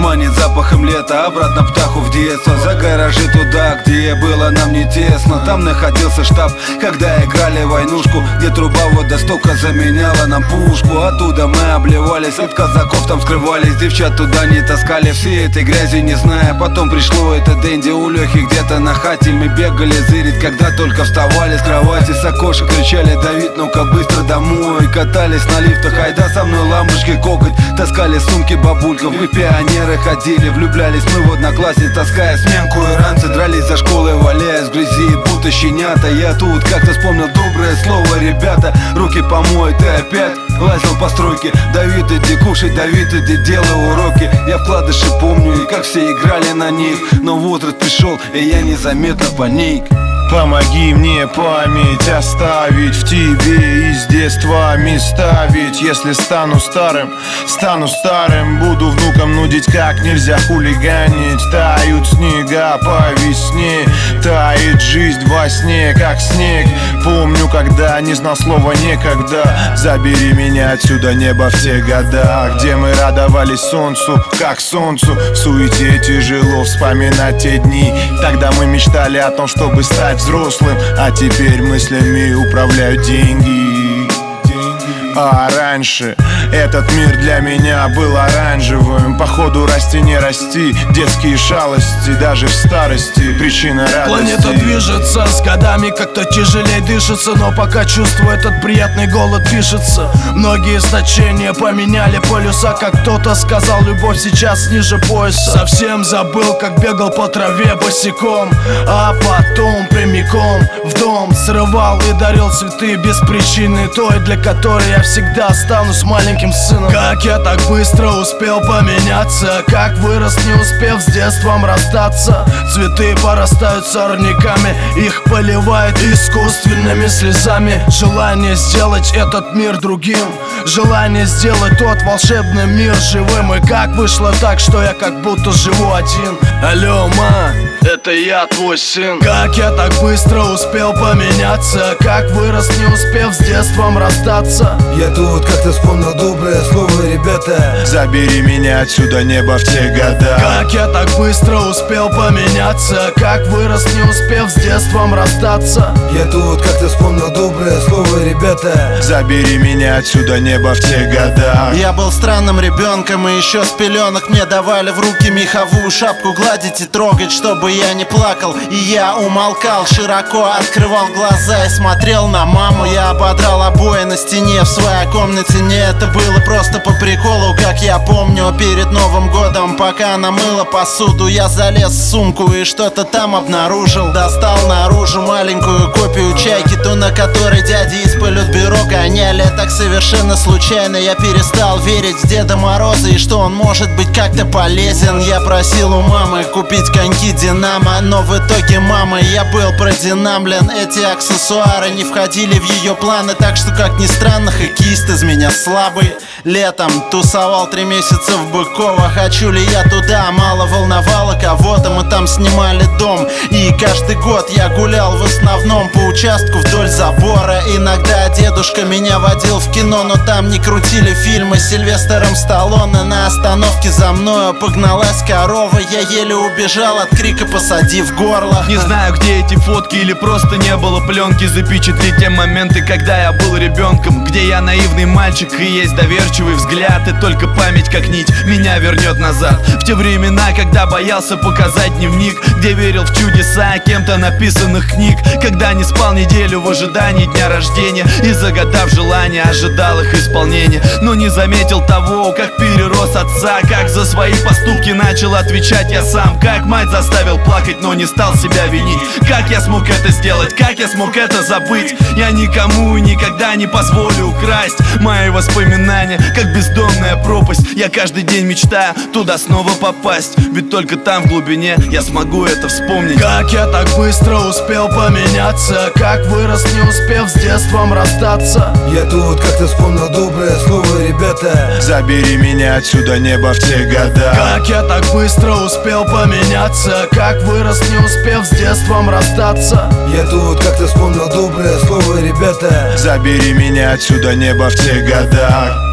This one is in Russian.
манит запахом лета. Обратно птаху в детство, за гаражи туда, где было нам не тесно. Там находился штаб, когда играли войнушку, где труба водостока заменяла нам пушку. Оттуда мы обливались, от казаков там скрывались, девчат туда не таскали, все этой грязи не зная. Потом пришло это Дэнди у Лехи где-то на хате. Мы бегали зырить, когда только вставали с кровати. С окошек кричали: Давид, ну-ка быстро домой. Катались на лифтах, айда со мной ламбочкой кокать. Таскали сумки бабульков, мы пионеры ходили. Влюблялись мы в одноклассниц, таская сменку. И ранцы дрались за школой, валяясь в грязи, будто щенята. Я тут как-то вспомнил доброе слово: ребята, руки помой, ты опять лазил по стройке. Давид, иди кушай, Давид, иди делай уроки. Я вкладыши помню, и как все играли на них. Но возраст пришел, и я незаметно паник. Помоги мне память оставить в тебе, из детства места. Ведь если стану старым, буду внукам нудить, как нельзя хулиганить. Тают снега по весне, тает жизнь во сне, как снег. Помню, когда не знал слова некогда. Забери меня отсюда, небо, в те года, где мы радовались солнцу, как солнцу. В суете тяжело вспоминать те дни. Тогда мы мечтали о том, чтобы стать взрослым, а теперь мыслями управляют деньги. А раньше этот мир для меня был оранжевым. Походу расти не расти, детские шалости, даже в старости причина радости. Планета движется, с годами как-то тяжелее дышится, но пока чувствую этот приятный голод пишется. Многие значения поменяли полюса, как кто-то сказал, любовь сейчас ниже пояса. Совсем забыл, как бегал по траве босиком, а потом прямиком в дом срывал и дарил цветы без причины, той, для которой я всегда останусь маленьким сыном. Как я так быстро успел поменяться, как вырос, не успев с детством расстаться. Цветы порастают сорняками, их поливают искусственными слезами. Желание сделать этот мир другим, желание сделать тот волшебный мир живым. И как вышло так, что я как будто живу один. Алло, ма, это я, твой сын. Как я так быстро успел поменяться, как вырос, не успев с детством расстаться. Я тут как-то вспомнил доброе слово: ребята, забери меня отсюда, небо, в те года. Как я так быстро успел поменяться, как вырос, не успев с детством расстаться. Я тут как-то вспомнил доброе слово: ребята, забери меня отсюда, небо, в те года. Я был странным ребенком, и еще с пеленок мне давали в руки меховую шапку гладить и трогать, чтобы я не плакал. И я умолкал, широко открывал глаза и смотрел на маму. Я ободрал обои на стене в своей комнате. Не, это было просто по приколу, как я помню. Перед Новым годом, пока она мыла посуду, я залез в сумку и что-то там обнаружил. Достал наружу маленькую копию чайки, ту, на которой дяди из политбюро гоняли. Так совершенно случайно я перестал верить в Деда Мороза и что он может быть как-то полезен. Я просил у мамы купить коньки Динамо, но в итоге мамой я был продинамлен. Эти аксессуары не входили в ее планы, так что, как ни странно, хоккеист из меня слабый. Летом тусовал 3 месяца в Быково. Хочу ли я туда, мало волновало кого-то. Мы там снимали дом, и каждый год я гулял в основном по участку вдоль забора. Иногда дедушка меня водил в кино, но там не крутили фильмы с Сильвестром Сталлоне. На остановке за мною погналась корова, я еле убежал от крика, посадив горло. Не знаю, где эти фотки, или просто не было пленки запечатлеть те моменты, когда я был ребенком, где я наивный мальчик и есть доверчивый взгляд. И только память как нить меня вернет назад в те времена, когда боялся показать дневник, где верил в чудеса кем-то написанных книг, когда не спал неделю в ожидании дня рождения и, загадав желания, ожидал их исполнения. Но не заметил того, как перерос отца, как за свои поступки начал отвечать я сам, как мать заставил плакать, но не стал себя винить. Как я смог это сделать, как я смог это забыть? Я никому и никогда не позволю украсть мои воспоминания, как бездонная пропасть. Я каждый день мечтаю туда снова попасть, ведь только там в глубине я смогу это вспомнить. Как я так быстро успел поменяться, как вырос, не успев с детством расстаться. Я тут как-то вспомнил доброе слово: ребята, забери меня отсюда, небо, в те года. Как я так быстро успел поменяться, как вырос, не успев с детством расстаться. Я тут как-то вспомнил доброе слово: ребята, забери меня отсюда, небо, в те года.